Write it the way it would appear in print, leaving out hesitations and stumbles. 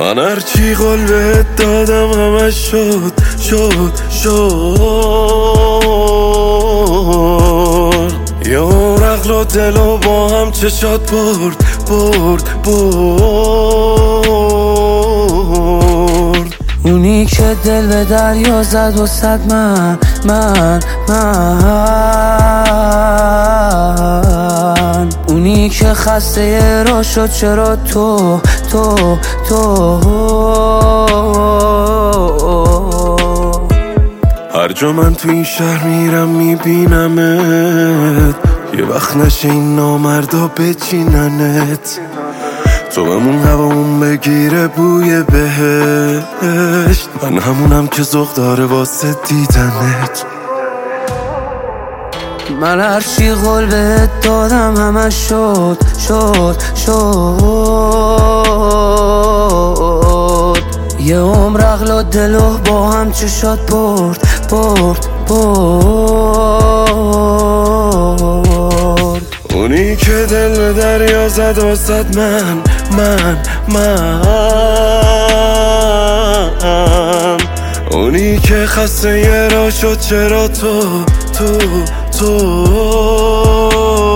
من هرچی قول بهت دادم همش شد یه عمر عقل و دل و با هم چشات برد اونی که دل به دریا زد و صد من اونی که خسته را شد چرا تو هر جا من تو این شهر میرم میبینمت، یه وقت نشه این نامردا بچیننت، تو بمون هوامون بگیره بوی بهشت، من همونم که ذوق داره واسه دیدنت. من هرچی قول بهت دادم همه شد یه عمر عقل و دل و با هم چشات برد اونی که دل به دریا زد و صد من اونی که خسته یه را شد چرا تو